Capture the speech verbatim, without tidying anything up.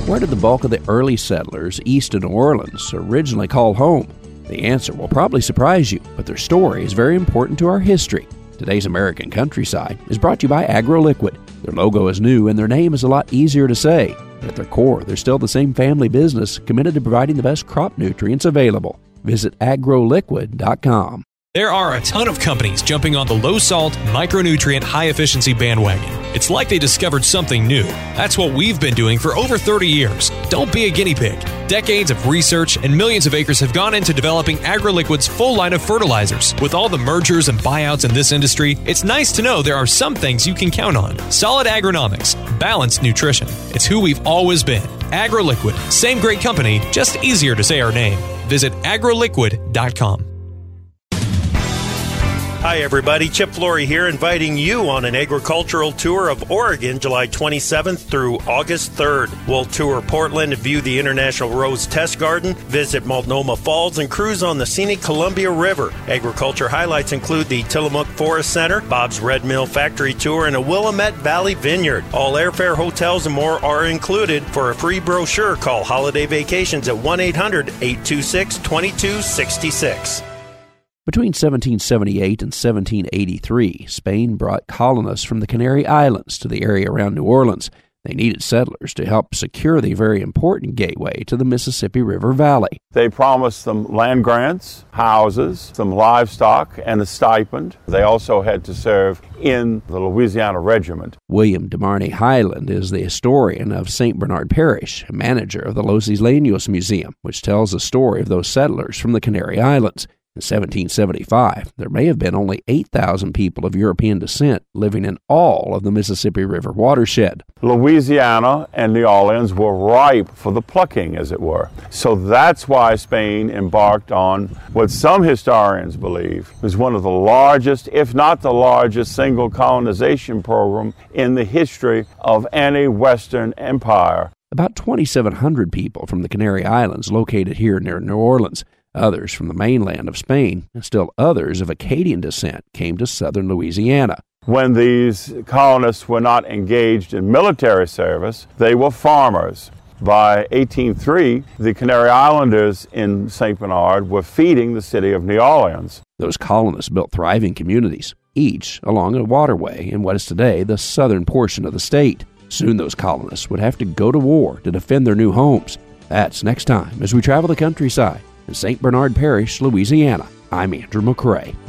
Where did the bulk of the early settlers east of New Orleans originally call home? The answer will probably surprise you, but their story is very important to our history. Today's American Countryside is brought to you by AgroLiquid. Their logo is new and their name is a lot easier to say, but at their core, they're still the same family business committed to providing the best crop nutrients available. Visit agro liquid dot com. There are a ton of companies jumping on the low-salt, micronutrient, high-efficiency bandwagon. It's like they discovered something new. That's what we've been doing for over thirty years. Don't be a guinea pig. Decades of research and millions of acres have gone into developing AgroLiquid's full line of fertilizers. With all the mergers and buyouts in this industry, it's nice to know there are some things you can count on. Solid agronomics, balanced nutrition. It's who we've always been. AgroLiquid. Same great company, just easier to say our name. Visit agro liquid dot com. Hi everybody, Chip Flory here, inviting you on an agricultural tour of Oregon, July twenty-seventh through August third. We'll tour Portland and view the International Rose Test Garden, visit Multnomah Falls, and cruise on the scenic Columbia River. Agriculture highlights include the Tillamook Forest Center, Bob's Red Mill Factory Tour, and a Willamette Valley Vineyard. All airfare, hotels, and more are included. For a free brochure, call Holiday Vacations at one eight hundred, eight two six, two two six six. Between seventeen seventy-eight and seventeen eighty-three, Spain brought colonists from the Canary Islands to the area around New Orleans. They needed settlers to help secure the very important gateway to the Mississippi River Valley. They promised them land grants, houses, some livestock, and a stipend. They also had to serve in the Louisiana Regiment. William DeMarney Highland is the historian of Saint Bernard Parish, manager of the Los Isleños Museum, which tells the story of those settlers from the Canary Islands. In seventeen seventy-five, there may have been only eight thousand people of European descent living in all of the Mississippi River watershed. Louisiana and New Orleans were ripe for the plucking, as it were. So that's why Spain embarked on what some historians believe was one of the largest, if not the largest, single colonization program in the history of any Western empire. About twenty-seven hundred people from the Canary Islands located here near New Orleans. Others from the mainland of Spain, and still others of Acadian descent, came to southern Louisiana. When these colonists were not engaged in military service, they were farmers. By eighteen oh three, the Canary Islanders in Saint Bernard were feeding the city of New Orleans. Those colonists built thriving communities, each along a waterway in what is today the southern portion of the state. Soon those colonists would have to go to war to defend their new homes. That's next time as we travel the countryside. In Saint Bernard Parish, Louisiana, I'm Andrew McCrae.